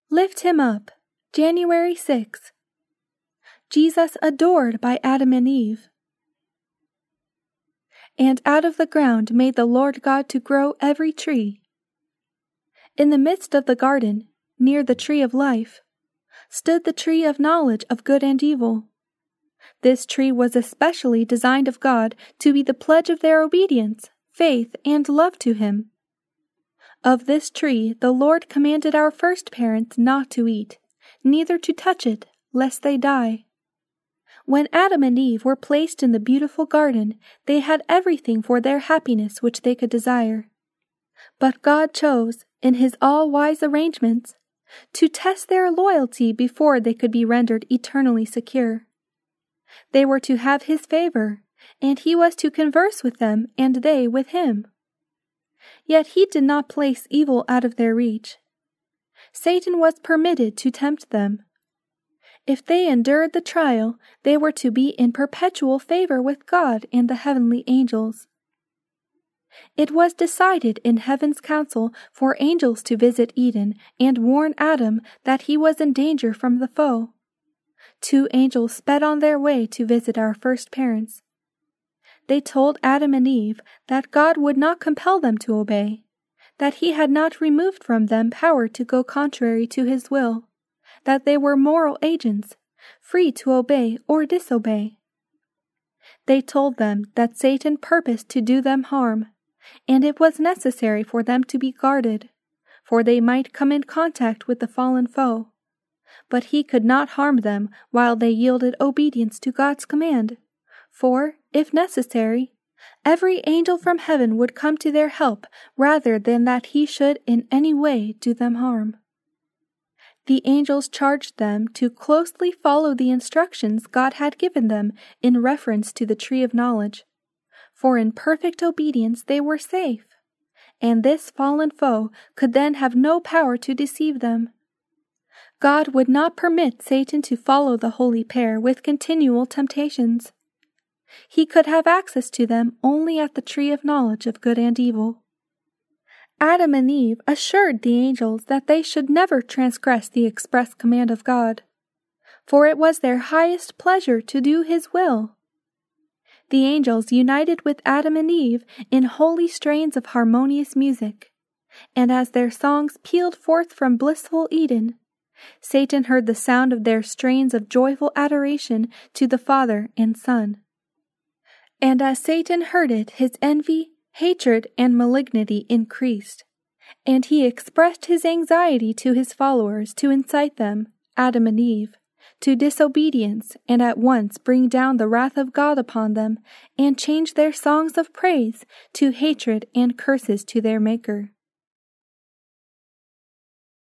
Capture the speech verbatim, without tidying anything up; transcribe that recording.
Lift him up. January sixth. Jesus adored by Adam and Eve. And out of the ground made the Lord God to grow every tree. In the midst of the garden, near the tree of life, stood the tree of knowledge of good and evil. This tree was especially designed of God to be the pledge of their obedience, faith, and love to Him. Of this tree the Lord commanded our first parents not to eat, neither to touch it, lest they die. When Adam and Eve were placed in the beautiful garden, they had everything for their happiness which they could desire. But God chose, in His all-wise arrangements, to test their loyalty before they could be rendered eternally secure. They were to have His favor, and He was to converse with them and they with Him. Yet He did not place evil out of their reach. Satan was permitted to tempt them. If they endured the trial, they were to be in perpetual favor with God and the heavenly angels. It was decided in heaven's council for angels to visit Eden and warn Adam that he was in danger from the foe. Two angels sped on their way to visit our first parents. They told Adam and Eve that God would not compel them to obey, that He had not removed from them power to go contrary to His will, that they were moral agents, free to obey or disobey. They told them that Satan purposed to do them harm, and it was necessary for them to be guarded, for they might come in contact with the fallen foe. But he could not harm them while they yielded obedience to God's command, for, if necessary, every angel from heaven would come to their help rather than that he should in any way do them harm. The angels charged them to closely follow the instructions God had given them in reference to the tree of knowledge, for in perfect obedience they were safe, and this fallen foe could then have no power to deceive them. God would not permit Satan to follow the holy pair with continual temptations. He could have access to them only at the tree of knowledge of good and evil. Adam and Eve assured the angels that they should never transgress the express command of God, for it was their highest pleasure to do His will. The angels united with Adam and Eve in holy strains of harmonious music, and as their songs pealed forth from blissful Eden, Satan heard the sound of their strains of joyful adoration to the Father and Son. And as Satan heard it, his envy, hatred, and malignity increased, and he expressed his anxiety to his followers to incite them, Adam and Eve, to disobedience and at once bring down the wrath of God upon them and change their songs of praise to hatred and curses to their Maker.